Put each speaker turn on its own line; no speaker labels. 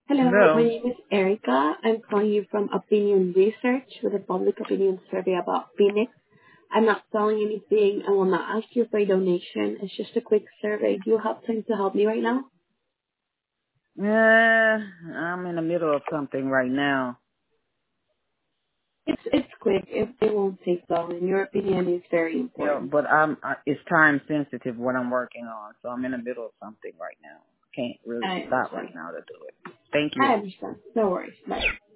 Hello, my
Hello.
name is Erica. I'm calling you from Opinion Research with a public opinion survey about Phoenix. I'm not selling anything. I will not ask you for a donation. It's just a quick survey. Do you have time to help me right now?
I'm in the middle of something right now.
It's quick. It won't take long, and your opinion is very
Yeah,
important.
but it's time sensitive what I'm working on, so I'm in the middle of something right now. Can't really
I
stop right
understand.
now to do it. Thank
I
you.
understand. No worries. Bye.